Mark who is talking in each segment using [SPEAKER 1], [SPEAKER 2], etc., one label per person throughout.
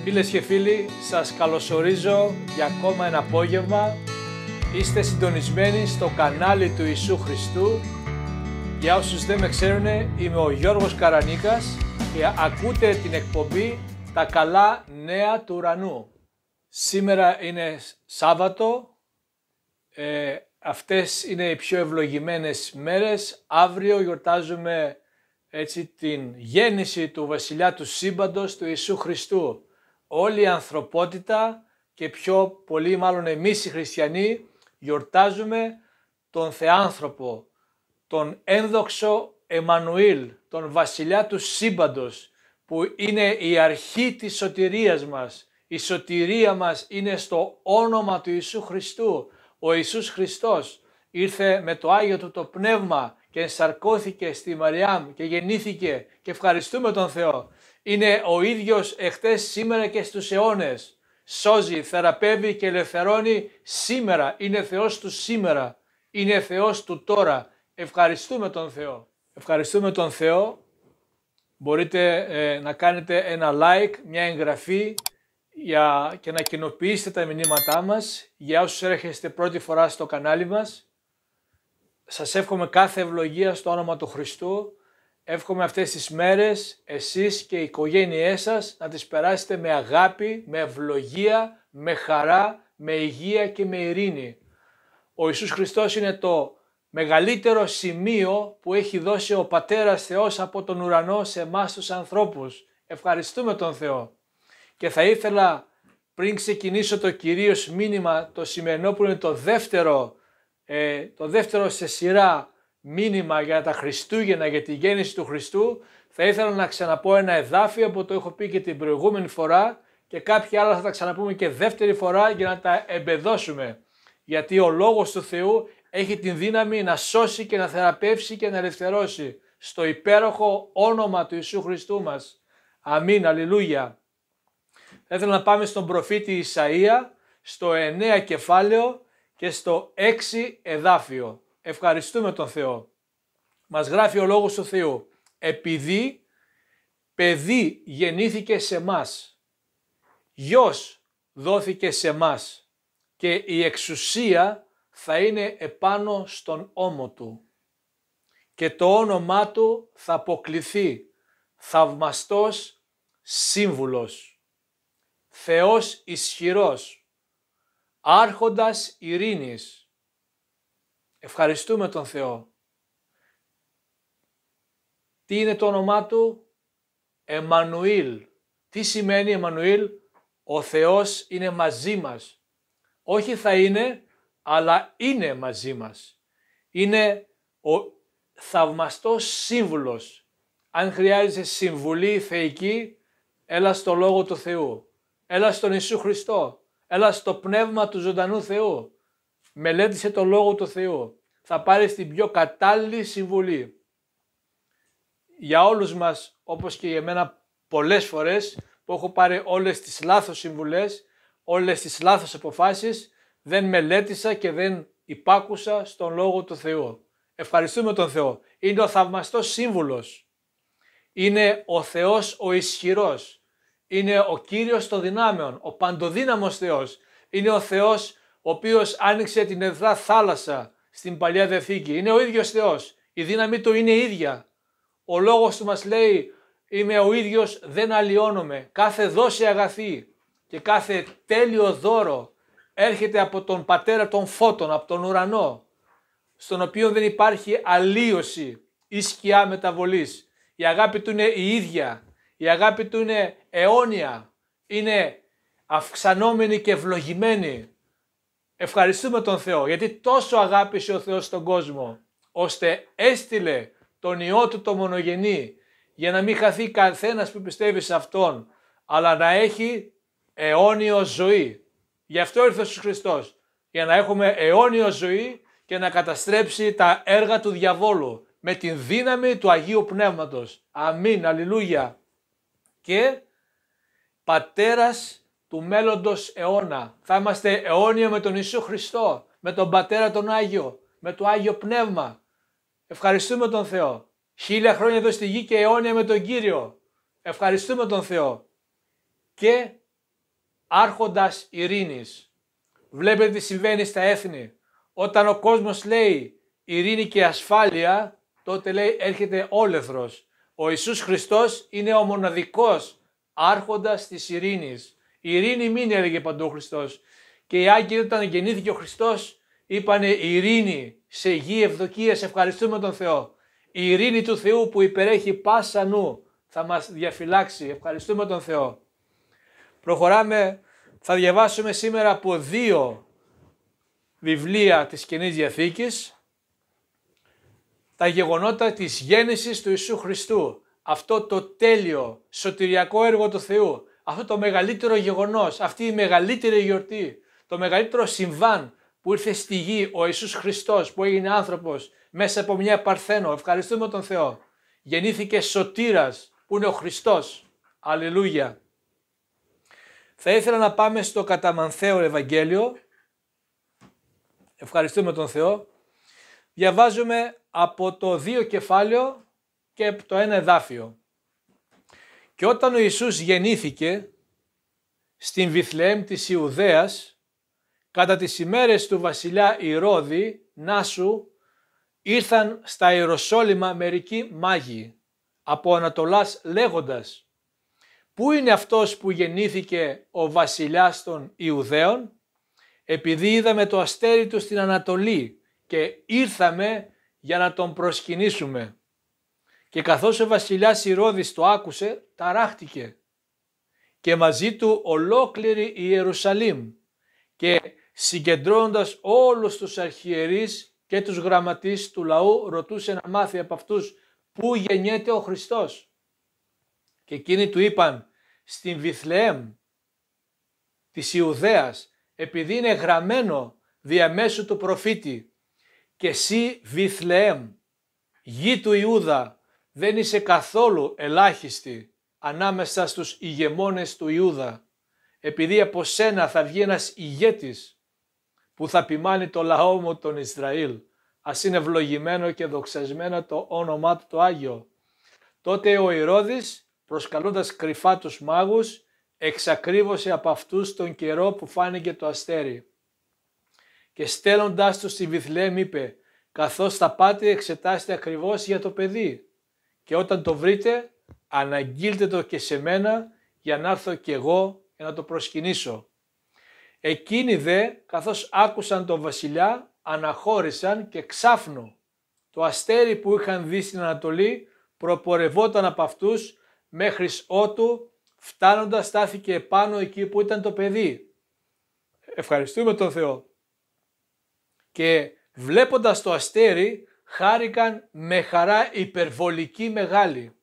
[SPEAKER 1] Φίλες και φίλοι, σας καλωσορίζω για ακόμα ένα απόγευμα. Είστε συντονισμένοι στο κανάλι του Ιησού Χριστού. Για όσους δεν με ξέρουν, είμαι ο Γιώργος Καρανίκας και ακούτε την εκπομπή «Τα καλά νέα του ουρανού». Σήμερα είναι Σάββατο, αυτές είναι οι πιο ευλογημένες μέρες. Αύριο γιορτάζουμε την γέννηση του βασιλιά του σύμπαντος, του Ιησού Χριστού. Όλη η ανθρωπότητα και πιο πολύ μάλλον εμείς οι χριστιανοί γιορτάζουμε τον Θεάνθρωπο, τον ένδοξο Εμμανουήλ, τον βασιλιά του σύμπαντος, που είναι η αρχή της σωτηρίας μας. Η σωτηρία μας είναι στο όνομα του Ιησού Χριστού. Ο Ιησούς Χριστός ήρθε με το Άγιο Του το Πνεύμα και ενσαρκώθηκε στη Μαριάμ και γεννήθηκε και ευχαριστούμε τον Θεό. Είναι ο ίδιος εχθές, σήμερα και στους αιώνες. Σώζει, θεραπεύει και ελευθερώνει σήμερα. Είναι Θεός του σήμερα. Είναι Θεός του τώρα. Ευχαριστούμε τον Θεό. Ευχαριστούμε τον Θεό. Μπορείτε να κάνετε ένα like, μια εγγραφή και να κοινοποιήσετε τα μηνύματά μας για όσους έρχεστε πρώτη φορά στο κανάλι μας. Σας εύχομαι κάθε ευλογία στο όνομα του Χριστού. Εύχομαι αυτές τις μέρες εσείς και οι οικογένειές σας να τις περάσετε με αγάπη, με ευλογία, με χαρά, με υγεία και με ειρήνη. Ο Ιησούς Χριστός είναι το μεγαλύτερο σημείο που έχει δώσει ο Πατέρας Θεός από τον ουρανό σε εμάς τους ανθρώπους. Ευχαριστούμε τον Θεό. Και θα ήθελα πριν ξεκινήσω το κυρίως μήνυμα, το σημερινό που είναι το δεύτερο σε σειρά μήνυμα για τα Χριστούγεννα, για τη γέννηση του Χριστού, θα ήθελα να ξαναπώ ένα εδάφιο που το έχω πει και την προηγούμενη φορά και κάποια άλλα θα τα ξαναπούμε και δεύτερη φορά για να τα εμπεδώσουμε. Γιατί ο Λόγος του Θεού έχει την δύναμη να σώσει και να θεραπεύσει και να ελευθερώσει στο υπέροχο όνομα του Ιησού Χριστού μας. Αμήν, αλληλούια. Θα ήθελα να πάμε στον προφήτη Ισαΐα, στο 9 κεφάλαιο και στο 6 εδάφιο. Ευχαριστούμε τον Θεό. Μας γράφει ο Λόγος του Θεού. Επειδή παιδί γεννήθηκε σε μας, γιος δόθηκε σε μας και η εξουσία θα είναι επάνω στον ώμο του και το όνομά του θα αποκληθεί Θαυμαστός Σύμβουλος, Θεός Ισχυρός, Άρχοντας Ειρήνης. Ευχαριστούμε τον Θεό. Τι είναι το όνομά του? Εμμανουήλ. Τι σημαίνει Εμμανουήλ? Ο Θεός είναι μαζί μας. Όχι θα είναι, αλλά είναι μαζί μας. Είναι ο θαυμαστός σύμβουλος. Αν χρειάζεσαι συμβουλή θεϊκή, έλα στο Λόγο του Θεού. Έλα στον Ιησού Χριστό. Έλα στο Πνεύμα του ζωντανού Θεού. Μελέτησε το Λόγο του Θεού. Θα πάρεις την πιο κατάλληλη συμβουλή. Για όλους μας, όπως και για εμένα πολλές φορές που έχω πάρει όλες τις λάθος συμβουλές, όλες τις λάθος αποφάσεις, δεν μελέτησα και δεν υπάκουσα στον Λόγο του Θεού. Ευχαριστούμε τον Θεό. Είναι ο θαυμαστός σύμβουλος. Είναι ο Θεός ο ισχυρός. Είναι ο Κύριος των δυνάμεων, ο παντοδύναμος Θεός. Είναι ο Θεός ο οποίος άνοιξε την Ερυθρά θάλασσα στην Παλιά Διαθήκη. Είναι ο ίδιος Θεός. Η δύναμή του είναι ίδια. Ο λόγος του μας λέει, είμαι ο ίδιος, δεν αλλοιώνομαι. Κάθε δόση αγαθή και κάθε τέλειο δώρο έρχεται από τον Πατέρα των Φώτων, από τον ουρανό, στον οποίο δεν υπάρχει αλλοίωση ή σκιά μεταβολής. Η αγάπη του είναι η ίδια. Η αγάπη του είναι αιώνια. Είναι αυξανόμενη και ευλογημένη. Ευχαριστούμε τον Θεό, γιατί τόσο αγάπησε ο Θεός τον κόσμο, ώστε έστειλε τον Υιό Του το μονογενή, για να μην χαθεί καθένας που πιστεύει σε Αυτόν, αλλά να έχει αιώνιο ζωή. Γι' αυτό ήρθε ο Ιησούς Χριστός, για να έχουμε αιώνιο ζωή και να καταστρέψει τα έργα του διαβόλου, με την δύναμη του Αγίου Πνεύματος. Αμήν, αλληλούια. Και Πατέρας του μέλλοντος αιώνα. Θα είμαστε αιώνια με τον Ιησού Χριστό, με τον Πατέρα τον Άγιο, με το Άγιο Πνεύμα. Ευχαριστούμε τον Θεό. 1000 χρόνια εδώ στη γη και αιώνια με τον Κύριο. Ευχαριστούμε τον Θεό. Και άρχοντας ειρήνης. Βλέπετε τι συμβαίνει στα έθνη. Όταν ο κόσμος λέει ειρήνη και ασφάλεια, τότε λέει έρχεται όλεθρος. Ο Ιησούς Χριστός είναι ο μοναδικός άρχοντας της ειρήνης. Η ειρήνη μείνει, έλεγε παντού ο Χριστός. Και οι άγγελοι όταν γεννήθηκε ο Χριστός είπανε ειρήνη σε γη ευδοκίας, ευχαριστούμε τον Θεό. Η ειρήνη του Θεού που υπερέχει πάσα νου θα μας διαφυλάξει, ευχαριστούμε τον Θεό. Προχωράμε, θα διαβάσουμε σήμερα από 2 βιβλία της Καινής Διαθήκης τα γεγονότα της γέννησης του Ιησού Χριστού. Αυτό το τέλειο σωτηριακό έργο του Θεού, αυτό το μεγαλύτερο γεγονός, αυτή η μεγαλύτερη γιορτή, το μεγαλύτερο συμβάν που ήρθε στη γη ο Ιησούς Χριστός που έγινε άνθρωπος μέσα από μια παρθένο. Ευχαριστούμε τον Θεό. Γεννήθηκε σωτήρας που είναι ο Χριστός. Αλληλούια. Θα ήθελα να πάμε στο κατά Μανθαίο Ευαγγέλιο. Ευχαριστούμε τον Θεό. Διαβάζουμε από το 2 κεφάλαιο και το 1 εδάφιο. Και όταν ο Ιησούς γεννήθηκε στην Βιθλεέμ της Ιουδαίας, κατά τις ημέρες του βασιλιά Ηρώδη Νάσου, ήρθαν στα Ιεροσόλυμα μερικοί μάγοι από Ανατολάς λέγοντας, «Πού είναι αυτός που γεννήθηκε ο βασιλιάς των Ιουδαίων? Επειδή είδαμε το αστέρι του στην Ανατολή και ήρθαμε για να τον προσκυνήσουμε». Και καθώς ο βασιλιάς Ηρώδης το άκουσε, ταράχτηκε και μαζί του ολόκληρη η Ιερουσαλήμ, και συγκεντρώνοντας όλους τους αρχιερείς και τους γραμματείς του λαού ρωτούσε να μάθει από αυτούς πού γεννιέται ο Χριστός. Και εκείνοι του είπαν, στην Βιθλεέμ της Ιουδαίας, επειδή είναι γραμμένο διαμέσου του προφήτη, και εσύ Βιθλεέμ, γη του Ιούδα, δεν είσαι καθόλου ελάχιστη ανάμεσα στους ηγεμόνες του Ιούδα, επειδή από σένα θα βγει ένας ηγέτης που θα ποιμάνει το λαό μου τον Ισραήλ. Ας είναι ευλογημένο και δοξασμένο το όνομά του το Άγιο. Τότε ο Ηρώδης, προσκαλώντας κρυφά τους μάγους, εξακρίβωσε από αυτούς τον καιρό που φάνηκε το αστέρι. Και στέλνοντάς τους στη Βιθλεέμ είπε, καθώς θα πάτε εξετάστε ακριβώς για το παιδί, και όταν το βρείτε αναγγείλτε το και σε μένα για να έρθω κι εγώ για να το προσκυνήσω. Εκείνοι δε, καθώς άκουσαν τον βασιλιά, αναχώρησαν και ξάφνου το αστέρι που είχαν δει στην Ανατολή προπορευόταν από αυτούς μέχρις ότου φτάνοντας στάθηκε επάνω εκεί που ήταν το παιδί. Ευχαριστούμε τον Θεό. Και βλέποντας το αστέρι χάρηκαν με χαρά υπερβολική μεγάλη.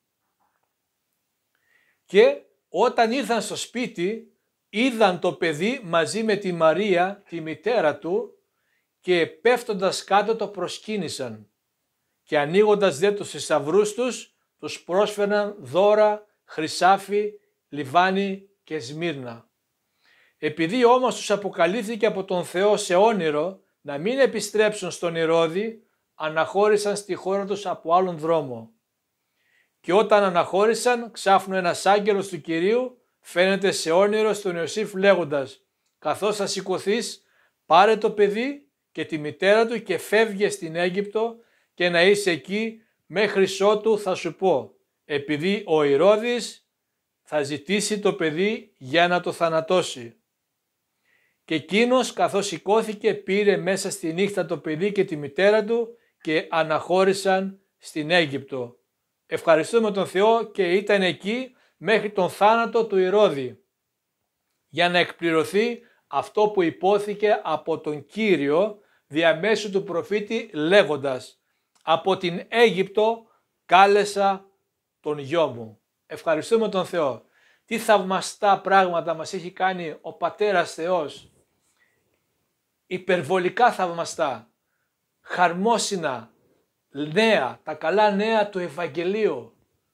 [SPEAKER 1] Και όταν ήρθαν στο σπίτι είδαν το παιδί μαζί με τη Μαρία, τη μητέρα του, και πέφτοντας κάτω το προσκύνησαν. Και ανοίγοντας δε τους θησαυρούς τους πρόσφεραν δώρα, χρυσάφι, λιβάνι και σμύρνα. Επειδή όμως τους αποκαλύφθηκε από τον Θεό σε όνειρο να μην επιστρέψουν στον Ηρώδη, αναχώρησαν στη χώρα τους από άλλον δρόμο. Και όταν αναχώρησαν, ξάφνου ένας άγγελος του Κυρίου φαίνεται σε όνειρο στον Ιωσήφ λέγοντας, καθώς θα σηκωθείς, πάρε το παιδί και τη μητέρα του και φεύγε στην Αίγυπτο και να είσαι εκεί μέχρι ότου θα σου πω, επειδή ο Ηρώδης θα ζητήσει το παιδί για να το θανατώσει. Και εκείνος καθώς σηκώθηκε πήρε μέσα στη νύχτα το παιδί και τη μητέρα του και αναχώρησαν στην Αίγυπτο. Ευχαριστούμε τον Θεό και ήταν εκεί μέχρι τον θάνατο του Ηρώδη, για να εκπληρωθεί αυτό που υπόθηκε από τον Κύριο διαμέσου του προφήτη λέγοντας, από την Αίγυπτο κάλεσα τον γιο μου. Ευχαριστούμε τον Θεό. Τι θαυμαστά πράγματα μας έχει κάνει ο Πατέρας Θεός. Υπερβολικά θαυμαστά, χαρμόσυνα νέα, τα καλά νέα του Ευαγγελίου.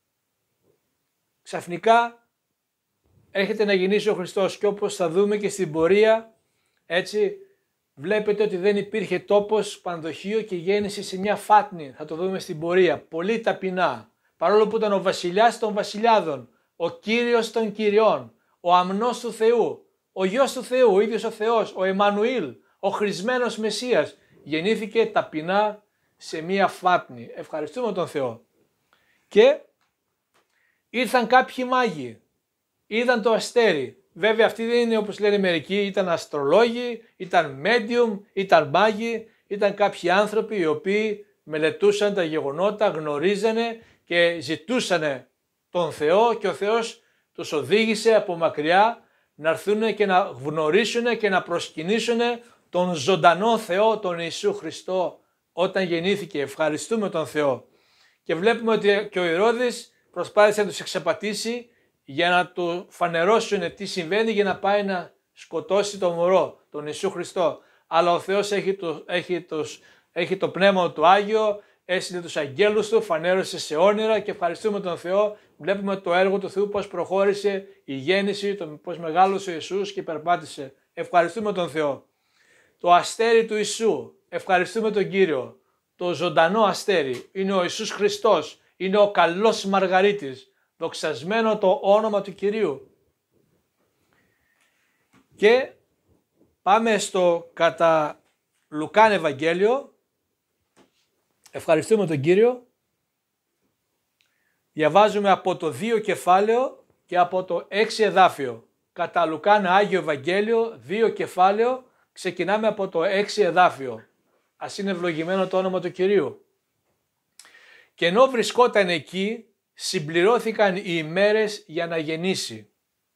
[SPEAKER 1] Ξαφνικά έρχεται να γεννήσει ο Χριστός και όπως θα δούμε και στην πορεία, έτσι βλέπετε ότι δεν υπήρχε τόπος πανδοχείο και γέννησε σε μια φάτνη. Θα το δούμε στην πορεία. Πολύ ταπεινά. Παρόλο που ήταν ο βασιλιάς των βασιλιάδων, ο Κύριος των κυριών, ο αμνός του Θεού, ο Υιός του Θεού, ο ίδιος ο Θεός, ο Εμμανουήλ, ο χρησμένος Μεσσίας, γεννήθηκε ταπεινά σε μία φάτνη. Ευχαριστούμε τον Θεό. Και ήρθαν κάποιοι μάγοι, είδαν το αστέρι. Βέβαια αυτοί δεν είναι όπως λένε μερικοί, ήταν αστρολόγοι, ήταν medium, ήταν μάγοι, ήταν κάποιοι άνθρωποι οι οποίοι μελετούσαν τα γεγονότα, γνωρίζανε και ζητούσαν τον Θεό και ο Θεός τους οδήγησε από μακριά να έρθουν και να γνωρίσουν και να προσκυνήσουν τον ζωντανό Θεό, τον Ιησού Χριστό, όταν γεννήθηκε. Ευχαριστούμε τον Θεό. Και βλέπουμε ότι και ο Ηρώδης προσπάθησε να τους εξαπατήσει για να του φανερώσουν τι συμβαίνει, για να πάει να σκοτώσει τον μωρό, τον Ιησού Χριστό. Αλλά ο Θεός έχει το πνεύμα του Άγιο, έστειλε τους αγγέλους του, φανέρωσε σε όνειρα και ευχαριστούμε τον Θεό. Βλέπουμε το έργο του Θεού, πώς προχώρησε η γέννηση, πώς μεγάλωσε ο Ιησούς και περπάτησε. Ευχαριστούμε τον Θεό. Το αστέρι του Ιησού, ευχαριστούμε τον Κύριο. Το ζωντανό αστέρι είναι ο Ιησούς Χριστός, είναι ο καλός Μαργαρίτης. Δοξασμένο το όνομα του Κυρίου. Και πάμε στο κατά Λουκάν Ευαγγέλιο. Ευχαριστούμε τον Κύριο. Διαβάζουμε από το 2 κεφάλαιο και από το 6 εδάφιο. Κατά Λουκάν Άγιο Ευαγγέλιο, 2 κεφάλαιο, ξεκινάμε από το 6 εδάφιο. Ας είναι ευλογημένο το όνομα του Κυρίου. Και ενώ βρισκόταν εκεί, συμπληρώθηκαν οι ημέρες για να γεννήσει.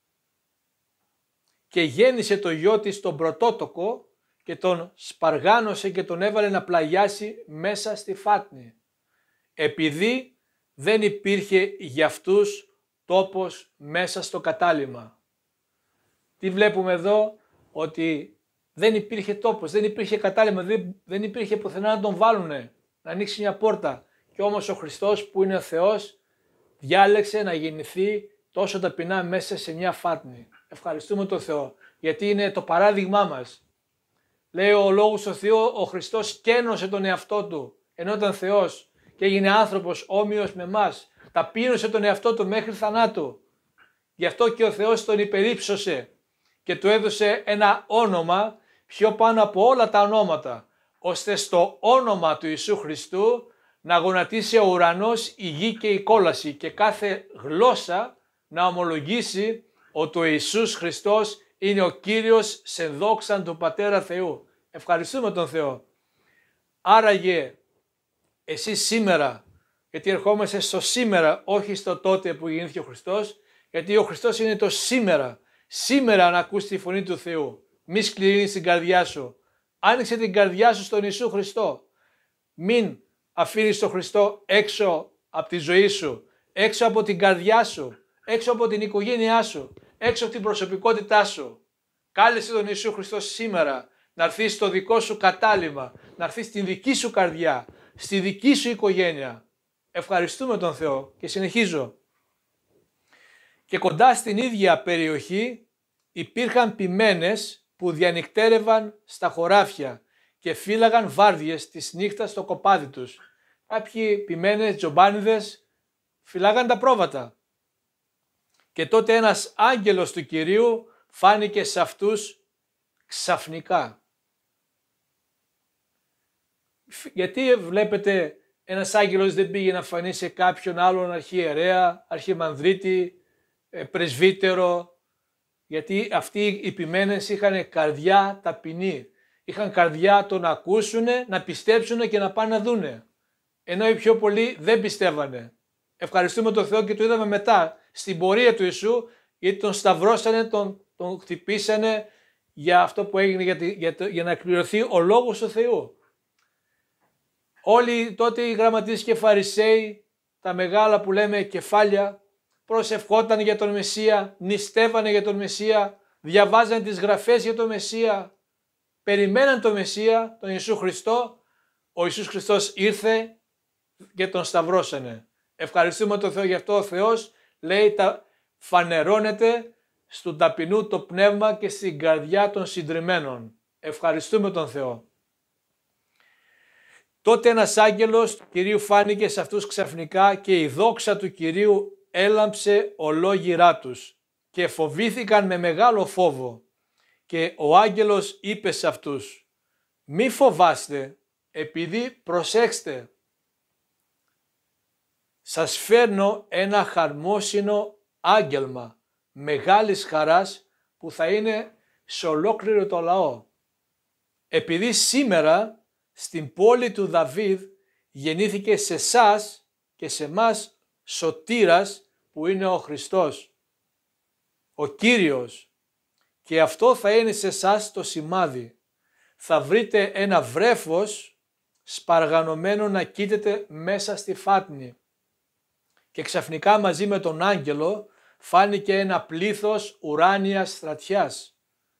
[SPEAKER 1] Και γέννησε το γιο της τον πρωτότοκο και τον σπαργάνωσε και τον έβαλε να πλαγιάσει μέσα στη φάτνη, επειδή δεν υπήρχε για αυτούς τόπος μέσα στο κατάλημα. Τι βλέπουμε εδώ? Ότι δεν υπήρχε τόπος, δεν υπήρχε κατάλημα, δεν υπήρχε πουθενά να τον βάλουνε, να ανοίξει μια πόρτα. Και όμως ο Χριστός που είναι ο Θεός διάλεξε να γεννηθεί τόσο ταπεινά μέσα σε μια φάτνη. Ευχαριστούμε τον Θεό, γιατί είναι το παράδειγμά μας. Λέει ο Λόγος του Θεού, ο Χριστός κένωσε τον εαυτό του, ενώ ήταν Θεός και έγινε άνθρωπος όμοιος με εμάς. Ταπείνωσε τον εαυτό του μέχρι θανάτου. Γι' αυτό και ο Θεός τον υπερύψωσε και του έδωσε ένα όνομα πιο πάνω από όλα τα ονόματα, ώστε στο όνομα του Ιησού Χριστού να γονατίσει ο ουρανός, η γη και η κόλαση και κάθε γλώσσα να ομολογήσει ότι ο Ιησούς Χριστός είναι ο Κύριος σε δόξαν του Πατέρα Θεού. Ευχαριστούμε τον Θεό. Άραγε εσύ σήμερα, γιατί ερχόμαστε στο σήμερα, όχι στο τότε που γεννήθηκε ο Χριστός, γιατί ο Χριστός είναι το σήμερα. Σήμερα να ακούς τη φωνή του Θεού. Μη σκληρύνεις την καρδιά σου. Άνοιξε την καρδιά σου στον Ιησού Χριστό. Μην αφήνεις τον Χριστό έξω από τη ζωή σου, έξω από την καρδιά σου, έξω από την οικογένειά σου, έξω από την προσωπικότητά σου. Κάλεσε τον Ιησού Χριστό σήμερα να έρθει στο δικό σου κατάλημα, να έρθει στην δική σου καρδιά, στη δική σου οικογένεια. Ευχαριστούμε τον Θεό και συνεχίζω. Και κοντά στην ίδια περιοχή υπήρχαν ποιμένες που διανυκτέρευαν στα χωράφια και φύλαγαν βάρδιες της νύχτας στο κοπάδι τους. Κάποιοι ποιμένες, τζομπάνιδες, φυλάγαν τα πρόβατα. Και τότε ένας άγγελος του Κυρίου φάνηκε σε αυτούς ξαφνικά. Γιατί βλέπετε ένας άγγελος δεν πήγε να φανεί σε κάποιον άλλον αρχιερέα, αρχιμανδρίτη, πρεσβύτερο? Γιατί αυτοί οι ποιμένες είχαν καρδιά ταπεινή. Είχαν καρδιά το να ακούσουν, να πιστέψουν και να πάνε να δούνε. Ενώ οι πιο πολλοί δεν πιστεύανε. Ευχαριστούμε τον Θεό και το είδαμε μετά στην πορεία του Ιησού, γιατί τον σταυρώσανε, τον χτυπήσανε για αυτό που έγινε, για να εκπληρωθεί ο Λόγος του Θεού. Όλοι τότε οι γραμματείς και φαρισαίοι, τα μεγάλα που λέμε κεφάλια, προσευχόταν για τον Μεσσία, νηστεύανε για τον Μεσσία, διαβάζανε τις γραφές για τον Μεσσία, περιμέναν τον Μεσσία, τον Ιησού Χριστό. Ο Ιησούς Χριστός ήρθε και τον σταυρώσανε. Ευχαριστούμε τον Θεό, γι' αυτό ο Θεός λέει φανερώνεται στον ταπεινού το πνεύμα και στην καρδιά των συντριμμένων. Ευχαριστούμε τον Θεό. Τότε ένας άγγελος του Κυρίου φάνηκε σε αυτούς ξαφνικά και η δόξα του Κυρίου έλαμψε ολόγυρά τους και φοβήθηκαν με μεγάλο φόβο Και ο άγγελος είπε σε αυτούς, μη φοβάστε, επειδή προσέξτε, σας φέρνω ένα χαρμόσυνο άγγελμα μεγάλης χαράς που θα είναι σε ολόκληρο το λαό. Επειδή σήμερα στην πόλη του Δαβίδ γεννήθηκε σε εσάς και σε μας σωτήρας που είναι ο Χριστός, ο Κύριος, και αυτό θα είναι σε εσάς το σημάδι. Θα βρείτε ένα βρέφος σπαργανωμένο να κοίταται μέσα στη φάτνη. Και ξαφνικά μαζί με τον άγγελο φάνηκε ένα πλήθος ουράνιας στρατιάς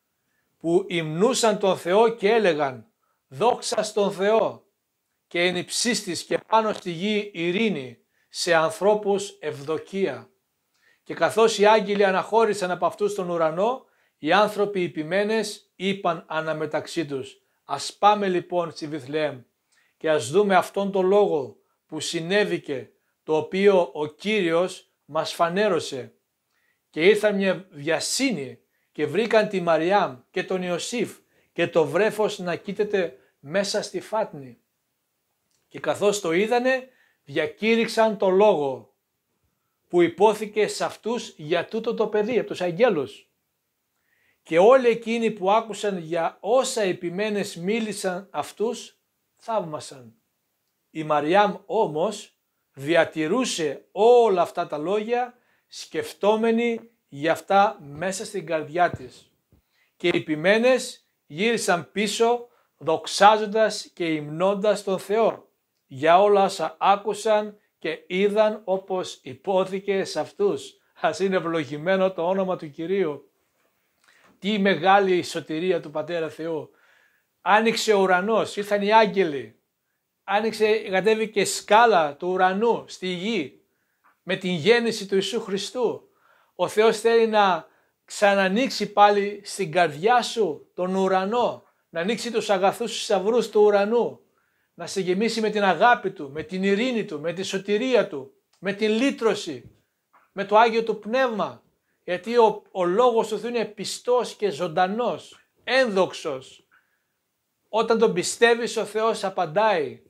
[SPEAKER 1] που υμνούσαν τον Θεό και έλεγαν «Δόξα στον Θεό» και εν υψίστης και πάνω στη γη ειρήνη, σε ανθρώπους ευδοκία. Και καθώς οι άγγελοι αναχώρησαν από αυτούς τον ουρανό, οι άνθρωποι υπημένες είπαν αναμεταξύ τους «Ας πάμε λοιπόν στη Βιθλεέμ και ας δούμε αυτόν τον λόγο που συνέβηκε, το οποίο ο Κύριος μας φανέρωσε». Και ήρθαν μια βιασύνη και βρήκαν τη Μαριάμ και τον Ιωσήφ και το βρέφος να κοίταται μέσα στη φάτνη. Και καθώς το είδανε, διακήρυξαν το λόγο που υπόθηκε σε αυτούς για τούτο το παιδί, από τους αγγέλους. Και όλοι εκείνοι που άκουσαν για όσα επιμένες μίλησαν αυτούς, θαύμασαν. Η Μαριάμ όμως διατηρούσε όλα αυτά τα λόγια, σκεφτόμενη για αυτά μέσα στην καρδιά της. Και οι επιμένες γύρισαν πίσω, δοξάζοντας και υμνώντας τον Θεό για όλα όσα άκουσαν και είδαν, όπως υπόθηκε σε αυτούς. Ας είναι ευλογημένο το όνομα του Κυρίου. Τι μεγάλη σωτηρία του Πατέρα Θεού. Άνοιξε ο ουρανός, ήρθαν οι άγγελοι. Κατέβηκε σκάλα του ουρανού στη γη με την γέννηση του Ιησού Χριστού. Ο Θεός θέλει να ξανανοίξει πάλι στην καρδιά σου τον ουρανό, να ανοίξει τους αγαθούς θησαυρούς του ουρανού, να σε γεμίσει με την αγάπη Του, με την ειρήνη Του, με τη σωτηρία Του, με την λύτρωση, με το Άγιο Του Πνεύμα. Γιατί ο λόγος του Θεού είναι πιστός και ζωντανός, ένδοξος. Όταν τον πιστεύεις, ο Θεός απαντάει.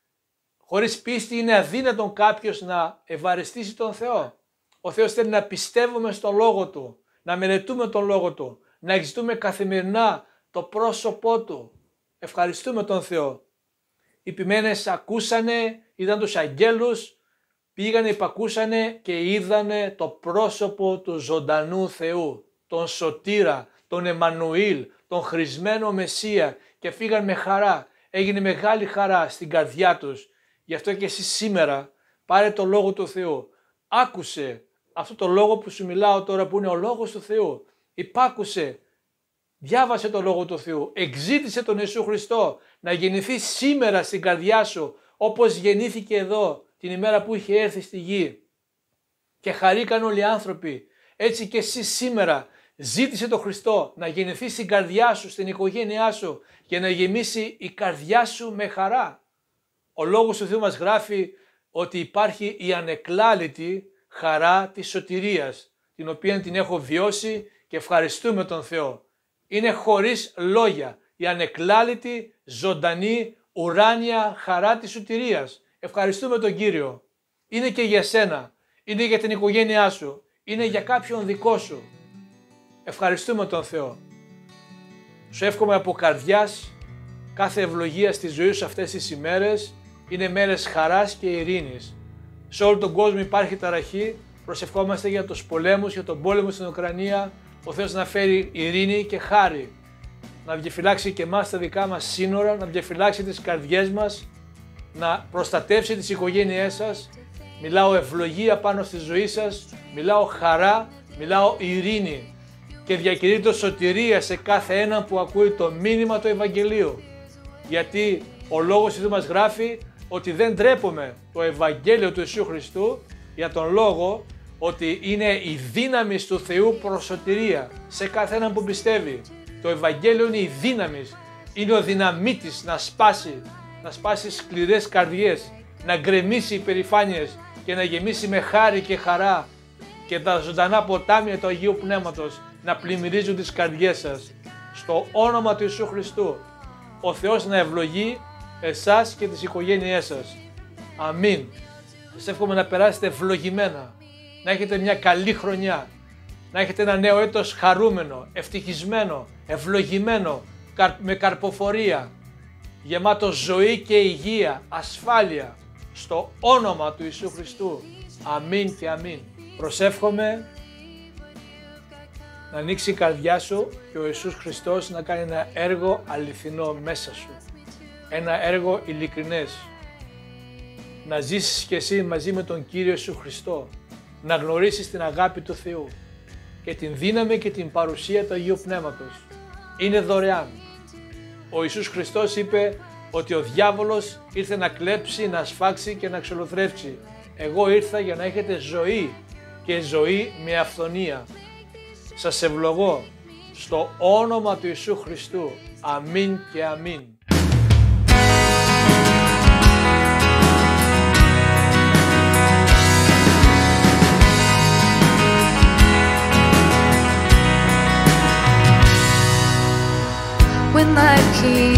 [SPEAKER 1] Χωρίς πίστη είναι αδύνατον κάποιος να ευαρεστήσει τον Θεό. Ο Θεός θέλει να πιστεύουμε στον Λόγο Του, να μελετούμε τον Λόγο Του, να εξητούμε καθημερινά το πρόσωπό Του. Ευχαριστούμε τον Θεό. Οι ποιμένες ακούσανε, είδαν τους αγγέλους, πήγανε, υπακούσανε και είδανε το πρόσωπο του ζωντανού Θεού, τον Σωτήρα, τον Εμμανουήλ, τον χρησμένο Μεσσία, και φύγαν με χαρά. Έγινε μεγάλη χαρά στην καρδιά τους. Γι' αυτό και εσύ σήμερα πάρε το Λόγο του Θεού. Άκουσε αυτό το Λόγο που σου μιλάω τώρα, που είναι ο Λόγος του Θεού. Υπάκουσε, διάβασε το Λόγο του Θεού, εξήτησε τον Ιησού Χριστό να γεννηθεί σήμερα στην καρδιά σου, όπως γεννήθηκε εδώ την ημέρα που είχε έρθει στη γη. Και χαρήκαν όλοι οι άνθρωποι. Έτσι και εσύ σήμερα ζήτησε τον Χριστό να γεννηθεί στην καρδιά σου, στην οικογένειά σου, και να γεμίσει η καρδιά σου με χαρά. Ο Λόγος του Θεού μας γράφει ότι υπάρχει η ανεκλάλητη χαρά της σωτηρίας, την οποία την έχω βιώσει και ευχαριστούμε τον Θεό. Είναι χωρίς λόγια η ανεκλάλητη, ζωντανή, ουράνια χαρά της σωτηρίας. Ευχαριστούμε τον Κύριο. Είναι και για σένα, είναι για την οικογένειά σου, είναι για κάποιον δικό σου. Ευχαριστούμε τον Θεό. Σου εύχομαι από καρδιάς κάθε ευλογία στη ζωή σου αυτές τις ημέρες. Είναι μέρες χαράς και ειρήνης. Σε όλο τον κόσμο υπάρχει ταραχή. Προσευχόμαστε για τους πολέμους, για τον πόλεμο στην Ουκρανία. Ο Θεός να φέρει ειρήνη και χάρη. Να διαφυλάξει και εμάς τα δικά μας σύνορα, να διαφυλάξει τις καρδιές μας, να προστατεύσει τις οικογένειές σας. Μιλάω ευλογία πάνω στη ζωή σας, μιλάω χαρά, μιλάω ειρήνη. Και διακηρύττω σωτηρία σε κάθε έναν που ακούει το μήνυμα του Ευαγγελίου. Γιατί ο Λόγος του Θεού μας γράφει ότι δεν ντρέπομαι το Ευαγγέλιο του Ιησού Χριστού, για τον λόγο ότι είναι η δύναμη του Θεού προς σωτηρία σε κάθε έναν που πιστεύει. Το Ευαγγέλιο είναι η δύναμη, είναι ο δυναμίτης να σπάσει σκληρές καρδιές, να γκρεμίσει υπερηφάνειες και να γεμίσει με χάρη και χαρά, και τα ζωντανά ποτάμια του Αγίου Πνεύματος να πλημμυρίζουν τις καρδιές σας. Στο όνομα του Ιησού Χριστού. Ο Θεός να ευλογεί εσάς και τις οικογένειές σας. Αμήν. Σας εύχομαι να περάσετε ευλογημένα, να έχετε μια καλή χρονιά, να έχετε ένα νέο έτος χαρούμενο, ευτυχισμένο, ευλογημένο, με καρποφορία, γεμάτο ζωή και υγεία, ασφάλεια, στο όνομα του Ιησού Χριστού. Αμήν και αμήν. Προσεύχομαι να ανοίξει η καρδιά σου και ο Ιησούς Χριστός να κάνει ένα έργο αληθινό μέσα σου. Ένα έργο ειλικρινές. Να ζήσεις κι εσύ μαζί με τον Κύριο Ιησού Χριστό. Να γνωρίσεις την αγάπη του Θεού και την δύναμη και την παρουσία του Αγίου Πνεύματος. Είναι δωρεάν. Ο Ιησούς Χριστός είπε ότι ο διάβολος ήρθε να κλέψει, να σφάξει και να ξολοθρεύσει. Εγώ ήρθα για να έχετε ζωή και ζωή με αυθονία. Σας ευλογώ στο όνομα του Ιησού Χριστού. Αμήν και αμήν.
[SPEAKER 2] When life keeps